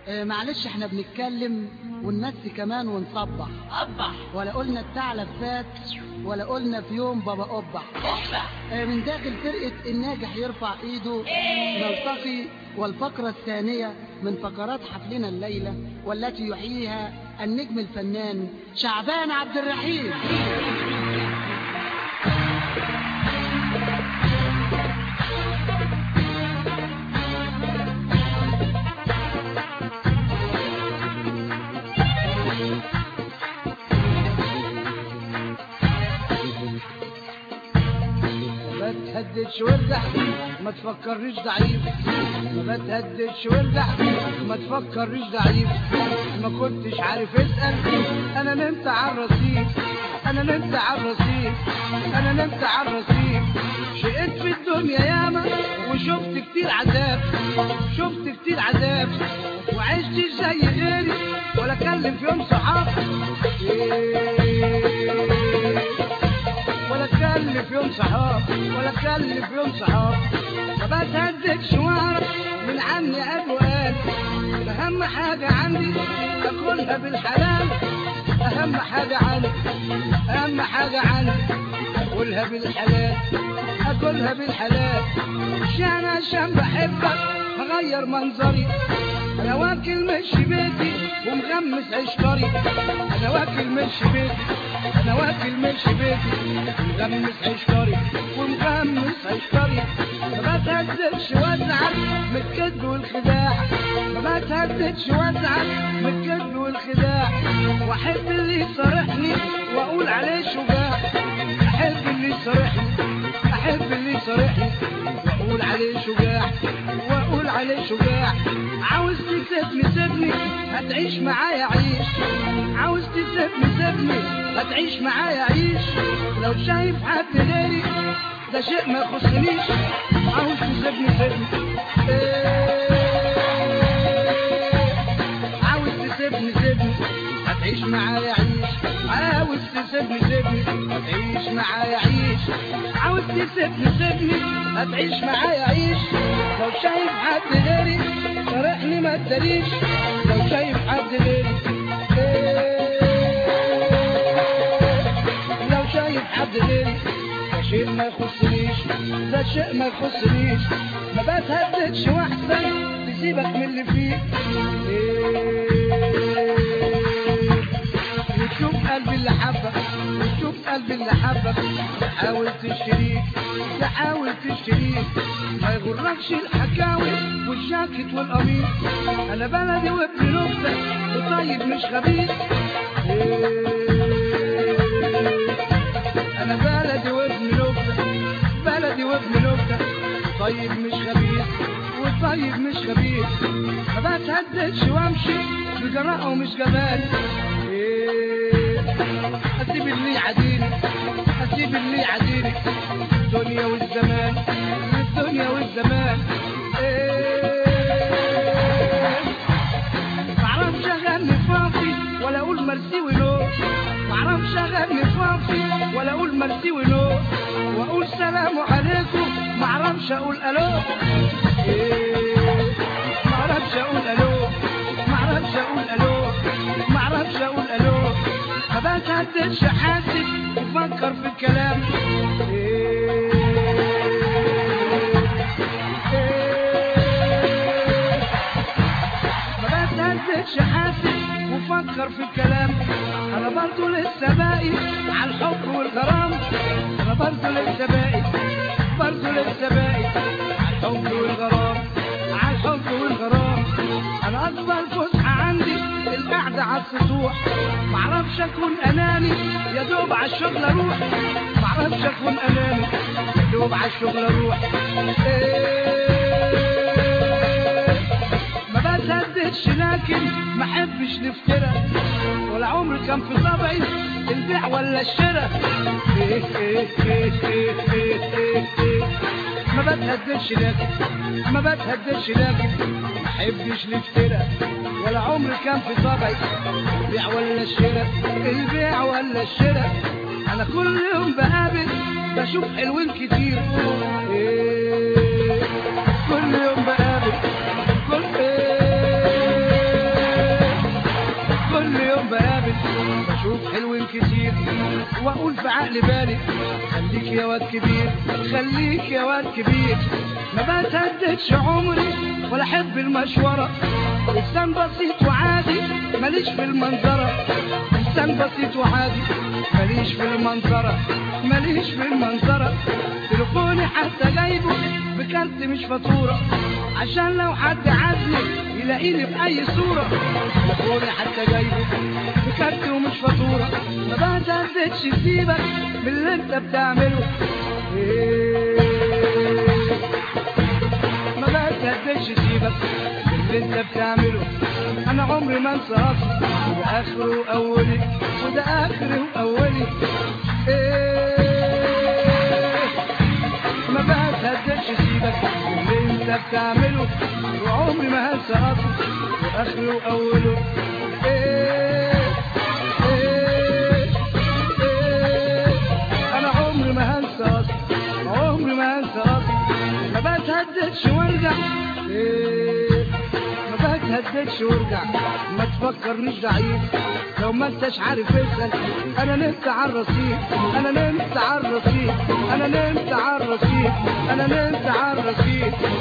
معلش احنا بنتكلم ونمسي كمان ونصبح. ولا قلنا الثعلب فات ولا قلنا في يوم بابا قبح. من داخل فرقة الناجح يرفع ايده نلتقي. والفقرة الثانية من فقرات حفلنا الليلة والتي يحييها النجم الفنان شعبان عبد الرحيم. ما تهددش وارجع، ما تفكرنيش ضعيف. ما تهددش وارجع، ما تفكرنيش ضعيف. ما كنتش عارف اسأل، انا نمت على الرصيف. انا نمت على الرصيف. انا نمت على الرصيف. شقيت في الدنيا ياما وشفت كتير عذاب. شفت كتير عذاب وعشتش زي غيري ولا كلم في يوم صحاب. ولا كلف يوم صحاب، ولا كلف يوم صحاب. ما بتهددش واعرف من عني قال وقال. اهم حاجة عندي اكلها بالحلال. اهم حاجة عندي، اهم حاجة عندي اكلها بالحلال. اكلها بالحلال. مش انا عشان بحبك هغير منظري. انا واكل مش بيتي ومغمس عشقري. انا واكل مش بيتي، انا واكل مش بيتي ومغمس عشقري ومغمس عشقري. ما بتهددش وازعل من الكذب والخداع. ما بتهددش وازعل من الكذب والخداع. واحب اللي يصارحني واقول عليه شجاع. احب اللي يصارحني، احب اللي يصارحني واقول عليه شجاع، واقول عليه شجاع. عاوز تسيبني سيبني هتعيش معايا عيش. عاوز تسيبني سيبني هتعيش معايا عيش. لو شايف حد غيري ده شيء ما يخصنيش. عاوز تسيبني سيبني عاوز تسيبني سيبني هتعيش معايا عيش. عاوز تسيبني سيبني هتعيش معايا عيش. عاوز تسيبني سيبني هتعيش معايا عيش. لو شايف حد غيري صارحني ما تداريش. لو شايف حد غيري لو شايف حد غيري ده شيء ما يخصنيش. ده شيء ما يخصنيش. ما بتهددش واحسن تسيبك من اللي فيك. وتشوف قلبي اللي حبك، وتشوف قلبي اللي حبك. تحاول تشتريك، تحاول تشتريك. ما يغركش الحكاوي والجاكيت والقميص. انا بلدي وابن نكتة وطيب مش خبيث. انا بلدي وابن نكتة، بلدي وابن نكتة طيب مش خبيث، وطيب مش خبيث. ما بتهددش وامشي بجراءة ومش جبان. اسيب اللي يعاديني، اسيب اللي يعاديني. الدنيا والزمان، الدنيا والزمان. معرفش اغني فاضي ولا اقول مرسي ولو. معرفش اغني فاضي ولا اقول مرسي ولو. واقول سلام عليكم معرفش اقول الو. معرفش اقول الو، معرفش اقول الو، معرفش اقول الو. ما بتهددش حاسس وفكر في الكلام. ما بتهددش حاسس وفكر في الكلام. انا برضو لسه باقي على الحب والغرام. انا برضو لسه باقي، برضو لسه باقي على الحب والغرام، على الحب والغرام. انا اكبر فسحة عندي القعدة على السطوح. معرفش اكون اناني يا دوب على الشغل اروح. معرفش اكون اناني يا دوب على الشغل اروح. ما بتهددش لكن ما احبش نفترى. ولا عمري كان في طبعي البيع ولا الشراء. ما بتهددش لكن، ما بتهددش لكن ما احبش نفترى. ولا عمري كان في طبعي البيع ولا الشراء، البيع ولا الشراء. انا كل يوم بقابل بشوف حلوين كتير. كل يوم بقابل كل شوف حلوين كتير واقول في عقل بالي خليك يا واد كبير، خليك يا واد كبير. ما بتهددش عمري ولا احب المشوره، انسان بسيط وعادي ماليش في المنظره، انسان بسيط وعادي ماليش في المنظره، ماليش في المنظره. تليفوني حتى جايبه بكارت مش فاتوره، عشان لو حد عازني يلاقيني بأي صورة. تليفوني حتى جايبه بكارت ومش فاتورة. ما بتهددش سيبك من اللي انت بتعمله، ما بتهددش سيبك من اللي انت بتعمله. انا عمري ما انسى اصلي، وده اخره واولي، وده اخره واولي. ما بتهددش سيبك من اللي انت بتعمله، وعمري ما هنسى اصلي واخره واوله. انا عمري ما هنسى اصلي، عمري ما هنسى اصلي. ما بتهددش وارجع، ما بتهددش وارجع. ما تفكرنيش ضعيف لو ما انتش عارف اسال. انا نمت على الرصيف، انا نمت على الرصيف، انا نمت على الرصيف، انا نمت على الرصيف.